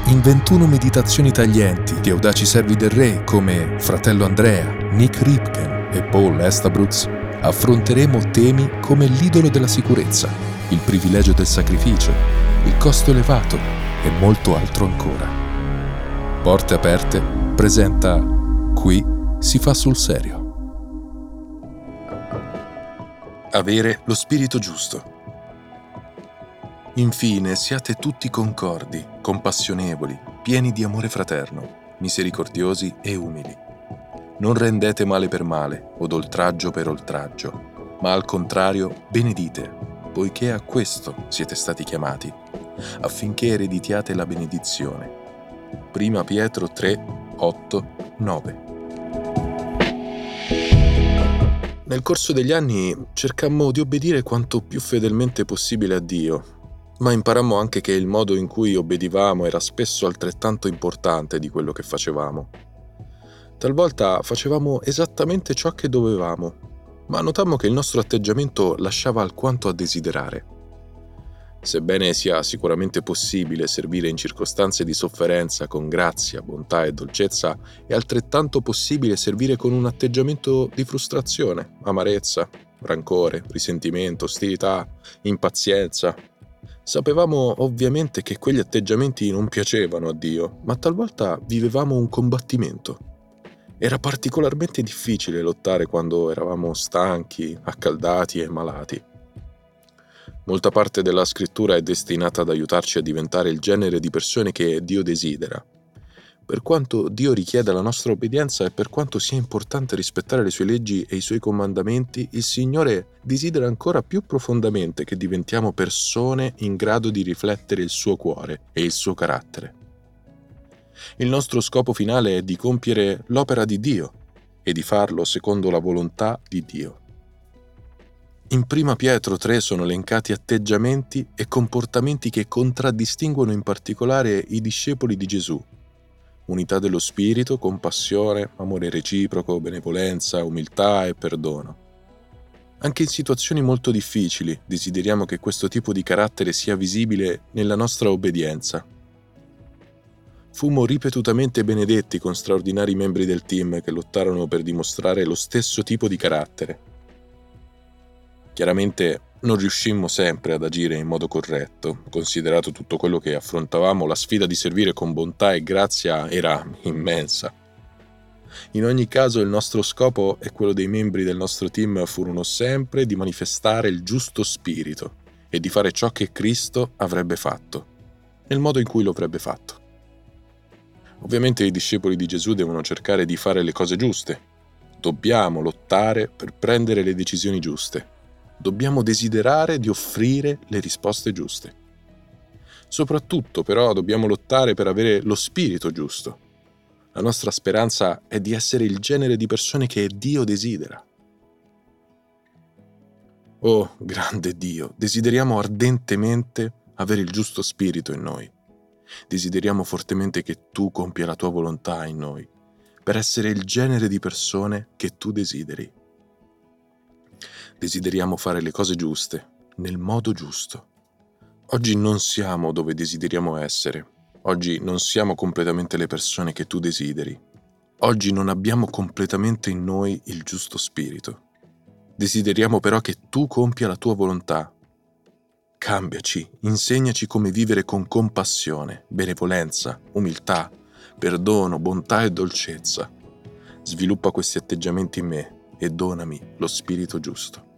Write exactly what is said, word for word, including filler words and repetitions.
In ventuno meditazioni taglienti di audaci servi del Re come Fratello Andrea, Nick Ripken e Paul Estabrooks, affronteremo temi come l'idolo della sicurezza, il privilegio del sacrificio, il costo elevato e molto altro ancora. Porte Aperte presenta Qui si fa sul serio. Avere lo spirito giusto. Infine, siate tutti concordi, compassionevoli, pieni di amore fraterno, misericordiosi e umili. Non rendete male per male, od oltraggio per oltraggio, ma al contrario benedite, poiché a questo siete stati chiamati, affinché ereditiate la benedizione. Prima Pietro tre, otto, nove. Nel corso degli anni cercammo di obbedire quanto più fedelmente possibile a Dio, ma imparammo anche che il modo in cui obbedivamo era spesso altrettanto importante di quello che facevamo. Talvolta facevamo esattamente ciò che dovevamo, ma notammo che il nostro atteggiamento lasciava alquanto a desiderare. Sebbene sia sicuramente possibile servire in circostanze di sofferenza con grazia, bontà e dolcezza, è altrettanto possibile servire con un atteggiamento di frustrazione, amarezza, rancore, risentimento, ostilità, impazienza. Sapevamo ovviamente che quegli atteggiamenti non piacevano a Dio, ma talvolta vivevamo un combattimento. Era particolarmente difficile lottare quando eravamo stanchi, accaldati e malati. Molta parte della scrittura è destinata ad aiutarci a diventare il genere di persone che Dio desidera. Per quanto Dio richieda la nostra obbedienza e per quanto sia importante rispettare le sue leggi e i suoi comandamenti, il Signore desidera ancora più profondamente che diventiamo persone in grado di riflettere il suo cuore e il suo carattere. Il nostro scopo finale è di compiere l'opera di Dio e di farlo secondo la volontà di Dio. In Prima Pietro tre sono elencati atteggiamenti e comportamenti che contraddistinguono in particolare i discepoli di Gesù. Unità dello spirito, compassione, amore reciproco, benevolenza, umiltà e perdono. Anche in situazioni molto difficili desideriamo che questo tipo di carattere sia visibile nella nostra obbedienza. Fummo ripetutamente benedetti con straordinari membri del team che lottarono per dimostrare lo stesso tipo di carattere. Chiaramente non riuscimmo sempre ad agire in modo corretto, considerato tutto quello che affrontavamo, la sfida di servire con bontà e grazia era immensa. In ogni caso il nostro scopo e quello dei membri del nostro team furono sempre di manifestare il giusto spirito e di fare ciò che Cristo avrebbe fatto, nel modo in cui lo avrebbe fatto. Ovviamente i discepoli di Gesù devono cercare di fare le cose giuste. Dobbiamo lottare per prendere le decisioni giuste. Dobbiamo desiderare di offrire le risposte giuste. Soprattutto, però, dobbiamo lottare per avere lo spirito giusto. La nostra speranza è di essere il genere di persone che Dio desidera. Oh, grande Dio, desideriamo ardentemente avere il giusto spirito in noi. Desideriamo fortemente che Tu compia la Tua volontà in noi, per essere il genere di persone che Tu desideri. Desideriamo fare le cose giuste, nel modo giusto. Oggi non siamo dove desideriamo essere. Oggi non siamo completamente le persone che Tu desideri. Oggi non abbiamo completamente in noi il giusto spirito. Desideriamo però che Tu compia la Tua volontà. Cambiaci, insegnaci come vivere con compassione, benevolenza, umiltà, perdono, bontà e dolcezza. Sviluppa questi atteggiamenti in me e donami lo spirito giusto.